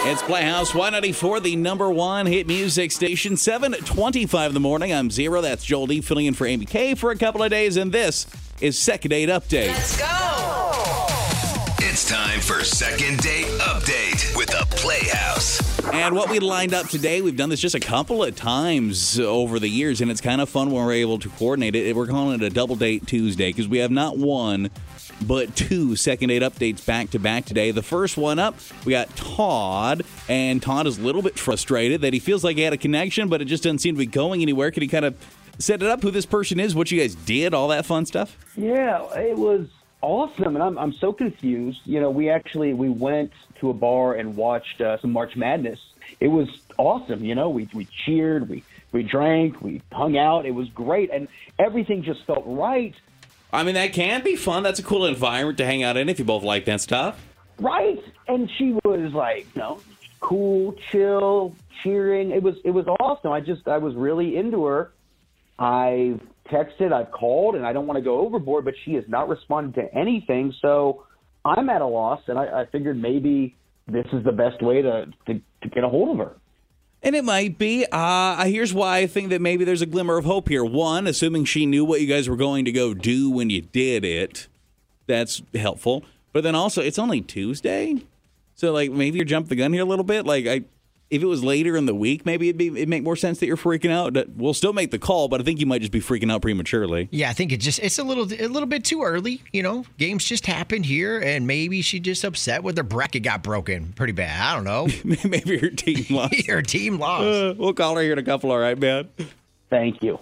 It's Playhouse 194, the number one hit music station, 7:25 in the morning. I'm Zero. That's Joel D filling in for Amy K for a couple of days, and this is Second Date Update. Let's go! It's time for Second Date Update with the Playhouse. And what we lined up today, we've done this just a couple of times over the years, and it's kind of fun when we're able to coordinate it. We're calling it a Double Date Tuesday because we have not one, but two Second Date Updates back-to-back today. The first one up, we got Todd, and Todd is a little bit frustrated that he feels like he had a connection, but it just doesn't seem to be going anywhere. Could he kind of set it up, who this person is, what you guys did, all that fun stuff? Yeah, it was awesome, and I'm so confused. You know, we went to a bar and watched some March Madness. It was awesome. You know, we cheered, we drank, we hung out. It was great, and everything just felt right. I mean, that can be fun. That's a cool environment to hang out in if you both like that stuff. Right. And she was like, cool, chill, cheering. It was awesome. I was really into her. I've texted, I've called, and I don't want to go overboard, but she has not responded to anything. So I'm at a loss, and I figured maybe this is the best way to get a hold of her. And it might be. Here's why I think that maybe there's a glimmer of hope here. One, assuming she knew what you guys were going to go do when you did it. That's helpful. But then also, it's only Tuesday. So, maybe you jumped the gun here a little bit. If it was later in the week, maybe it'd make more sense that you're freaking out. We'll still make the call, but I think you might just be freaking out prematurely. Yeah, I think it's a little bit too early. You know, games just happened here, and maybe she just upset with her bracket got broken pretty bad. I don't know. Maybe her team lost. Her team lost. We'll call her here in a couple. All right, man. Thank you.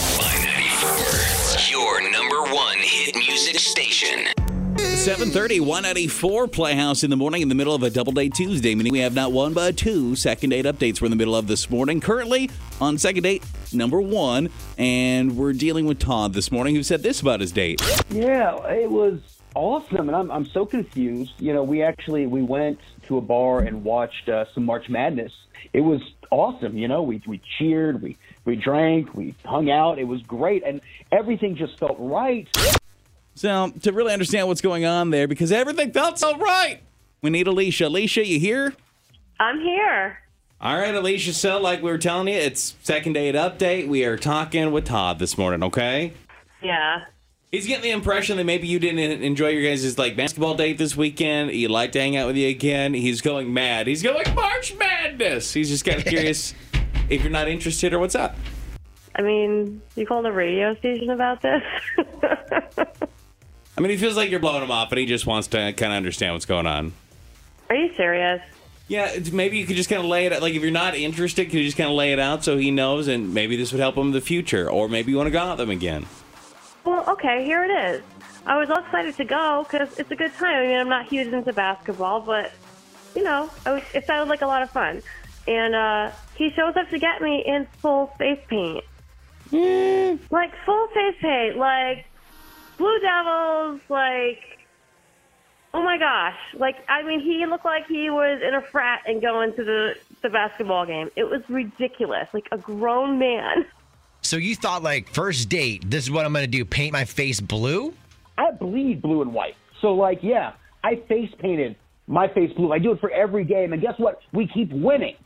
Y94, your number one hit music station. 7:30, 194 Playhouse in the morning in the middle of a Double Date Tuesday, meaning we have not one but two Second Date Updates we're in the middle of this morning. Currently on Second Date number one, and we're dealing with Todd this morning, who said this about his date. Yeah, it was awesome, and I'm so confused. You know, we went to a bar and watched some March Madness. It was awesome. You know, we cheered, we drank, we hung out. It was great, and everything just felt right. So, to really understand what's going on there, because everything felt so right, we need Alicia. Alicia, you here? I'm here. All right, Alicia, so like we were telling you, it's Second Date Update. We are talking with Todd this morning, okay? Yeah. He's getting the impression that maybe you didn't enjoy your guys' basketball date this weekend. He'd like to hang out with you again. He's going mad. He's going March Madness. He's just kind of curious if you're not interested or what's up. I mean, you called a radio station about this? I mean, he feels like you're blowing him off, and he just wants to kind of understand what's going on. Are you serious? Yeah, maybe you could just kind of lay it out. Like, if you're not interested, could you just kind of lay it out so he knows, and maybe this would help him in the future? Or maybe you want to go out with him again. Well, okay, here it is. I was all excited to go because it's a good time. I mean, I'm not huge into basketball, but, it sounded like a lot of fun. And he shows up to get me in full face paint. Like, full face paint. Like, Blue Devils, oh my gosh. He looked like he was in a frat and going to the basketball game. It was ridiculous. Like a grown man. So you thought, first date, this is what I'm going to do, paint my face blue? I bleed blue and white. So, I face painted my face blue. I do it for every game, and guess what? We keep winning.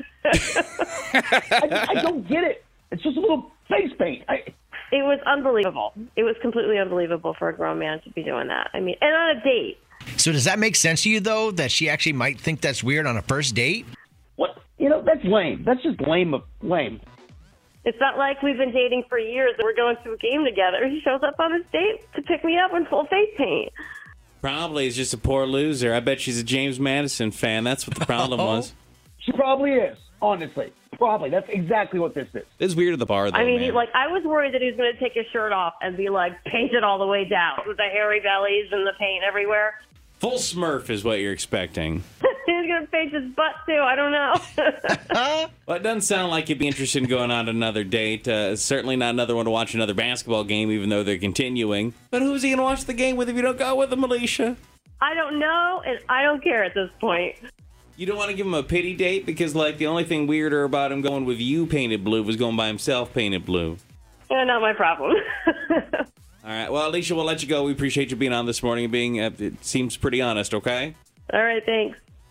I don't get it. It's just a little face paint. It was unbelievable. It was completely unbelievable for a grown man to be doing that. I mean, and on a date. So does that make sense to you, though, that she actually might think that's weird on a first date? What? That's lame. That's just lame. It's not like we've been dating for years and we're going to a game together. He shows up on his date to pick me up in full face paint. Probably is just a poor loser. I bet she's a James Madison fan. That's what the problem was. She probably is, honestly. Probably. That's exactly what this is. It's weird at the bar, though, I mean, man. I was worried that he was going to take his shirt off and be, painted all the way down with the hairy bellies and the paint everywhere. Full Smurf is what you're expecting. He's going to paint his butt, too. I don't know. Well, it doesn't sound like you'd be interested in going on another date. Certainly not another one to watch another basketball game, even though they're continuing. But who's he going to watch the game with if you don't go with him, Alicia? I don't know, and I don't care at this point. You don't want to give him a pity date because, the only thing weirder about him going with you painted blue was going by himself painted blue. Yeah, not my problem. All right. Well, Alicia, we'll let you go. We appreciate you being on this morning and it seems pretty honest, okay? All right, thanks.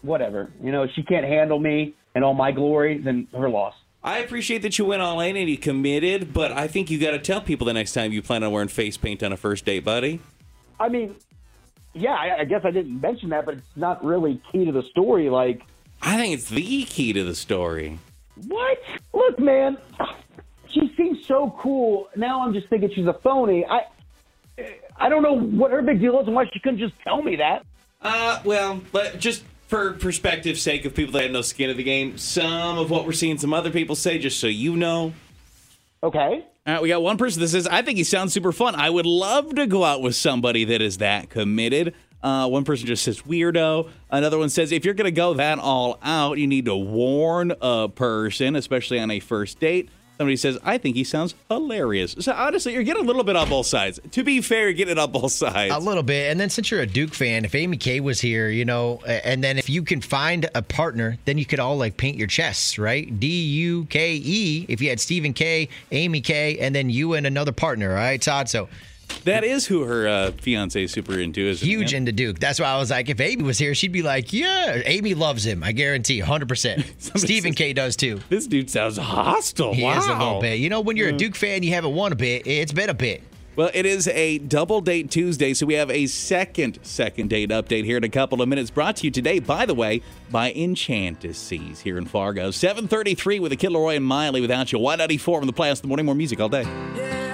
whatever. You know, if she can't handle me and all my glory, then her loss. I appreciate that you went all in and you committed, but I think you got to tell people the next time you plan on wearing face paint on a first date, buddy. I mean, yeah, I guess I didn't mention that, but it's not really key to the story. Like, I think it's the key to the story. what? Look, man, she seems so cool. Now I'm just thinking she's a phony. I don't know what her big deal is and why she couldn't just tell me that. Well, but just for perspective's sake of people that have no skin in the game, some of what we're seeing some other people say, just so you know. Okay. All right, we got one person that says, I think he sounds super fun. I would love to go out with somebody that is that committed. One person just says weirdo. Another one says, if you're going to go that all out, you need to warn a person, especially on a first date. Somebody says, I think he sounds hilarious. So honestly, you're getting a little bit on both sides. To be fair, you're getting it on both sides. A little bit. And then since you're a Duke fan, if Amy Kay was here, you know, and then if you can find a partner, then you could all like paint your chests, right? D-U-K-E, if you had Stephen K, Amy K, and then you and another partner, right, Todd? So that is who her fiance is super into, isn't it? huge into Duke. That's why I was like, if Amy was here, she'd be like, yeah, Amy loves him. I guarantee, 100%. Stephen K does too. This dude sounds hostile. He wow. is a little bit. You know, when you're a Duke fan, you haven't won a bit. It's been a bit. Well, it is a double date Tuesday, so we have a second date update here in a couple of minutes. Brought to you today, by the way, by Enchantises here in Fargo. 7:33 with the Kid Leroy and Miley without you. Y94 from the Playoffs in the morning. More music all day.